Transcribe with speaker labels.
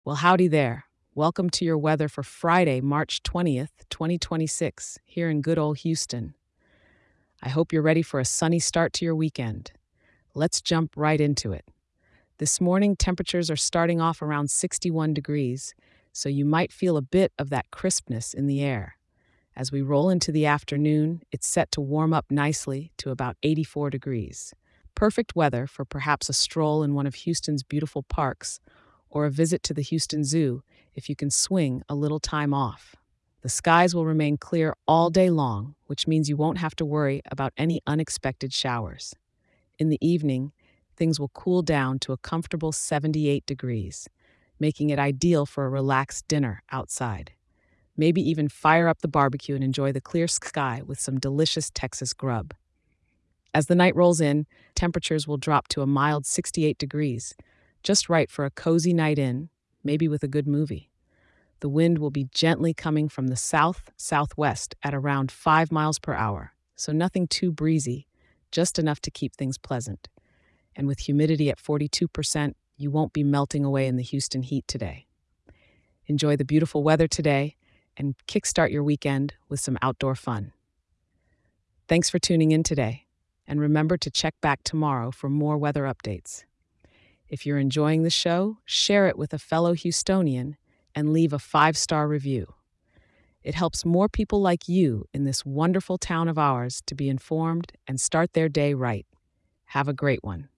Speaker 1: Well, howdy there. Welcome to your weather for Friday, March 20th, 2026, here in good old Houston. I hope you're ready for a sunny start to your weekend. Let's jump right into it. This morning, temperatures are starting off around 61 degrees, so you might feel a bit of that crispness in the air. As we roll into the afternoon, it's set to warm up nicely to about 84 degrees. Perfect weather for perhaps a stroll in one of Houston's beautiful parks or a visit to the Houston Zoo if you can swing a little time off. The skies will remain clear all day long, which means you won't have to worry about any unexpected showers. In the evening, things will cool down to a comfortable 78 degrees, making it ideal for a relaxed dinner outside. Maybe even fire up the barbecue and enjoy the clear sky with some delicious Texas grub. As the night rolls in, temperatures will drop to a mild 68 degrees, just right for a cozy night in, maybe with a good movie. The wind will be gently coming from the south-southwest at around 5 miles per hour, so nothing too breezy, just enough to keep things pleasant. And with humidity at 42%, you won't be melting away in the Houston heat today. Enjoy the beautiful weather today and kickstart your weekend with some outdoor fun. Thanks for tuning in today, and remember to check back tomorrow for more weather updates. If you're enjoying the show, share it with a fellow Houstonian and leave a 5-star review. It helps more people like you in this wonderful town of ours to be informed and start their day right. Have a great one.